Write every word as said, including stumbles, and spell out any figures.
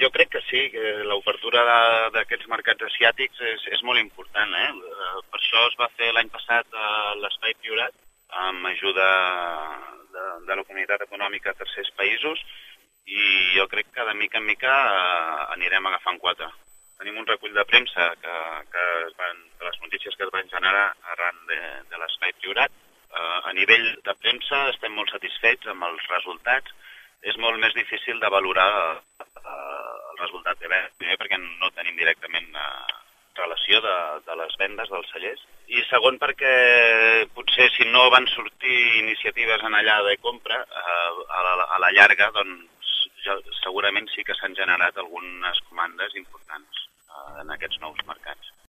jo crec que sí, que l'obertura d'aquests mercats asiàtics és, és molt important. Eh? Per això es va fer l'any passat l'Espai Priorat, amb ajuda de, de la Comunitat Econòmica a tercers països, i jo crec que de mica en mica anirem agafant quota. Tenim un recull de premsa que, que es van, de les notícies que es van generar arran de, de l'Espai Priorat. A nivell de premsa estem molt satisfets amb els resultats. És molt més difícil de valorar el resultat de vendes, primer perquè no tenim directament relació de, de les vendes dels cellers, i segon perquè potser si no van sortir iniciatives en allà de compra, a la, a la llarga doncs ja, segurament sí que s'han generat algunes comandes importants en aquests nous mercats.